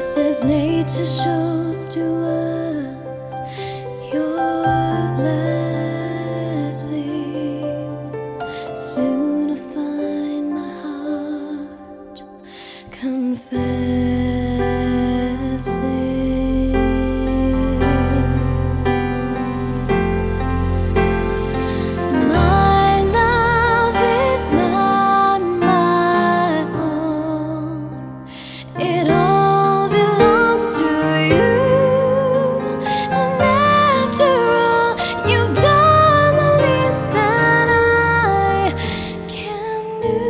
as nature shows to us your blessing. Soon I find my heart confessing. My love is not my own. It all belongs to you. And after all, you've done the least that I can do,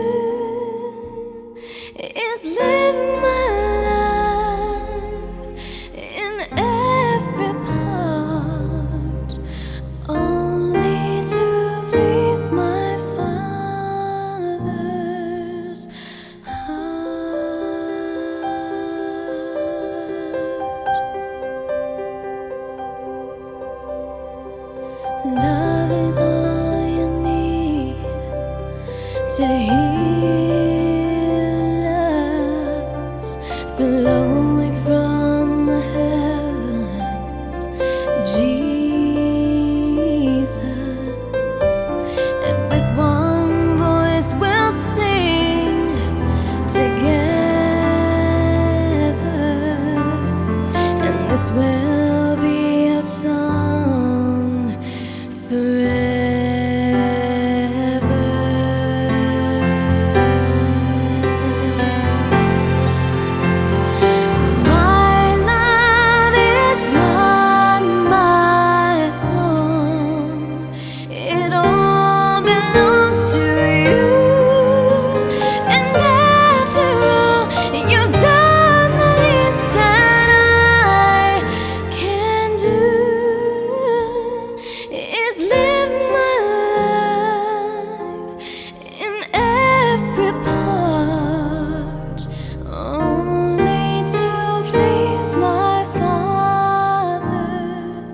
is live my life in every part, only to please my Father's heart. Love is all you need to heal us, flowing from the heavens, Jesus. And with one voice we'll sing together, and this will be our song forever. My love is not my own. It all belongs to you. And after all, you've done the least that I can do, is live my life in every part, only to please my Father's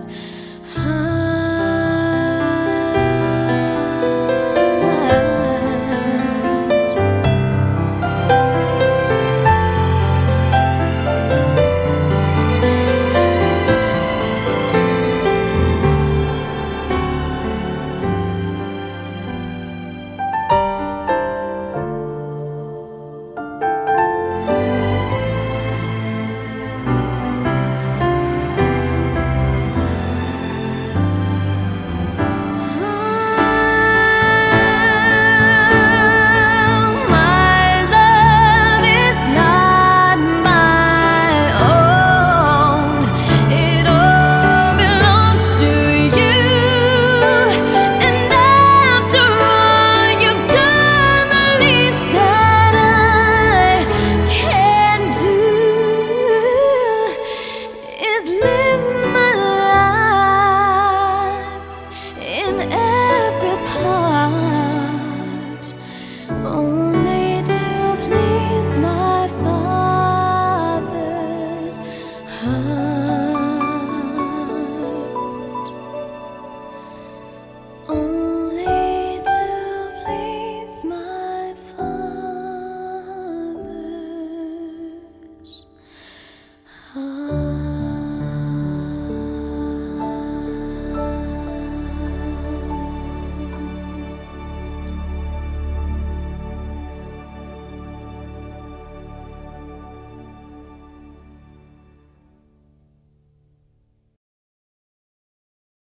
only to please my Father's heart.